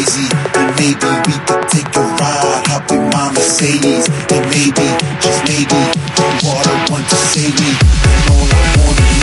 crazy. And maybe we could take a ride, hop in my Mercedes. And maybe, just maybe, water want to save me. And all I wanna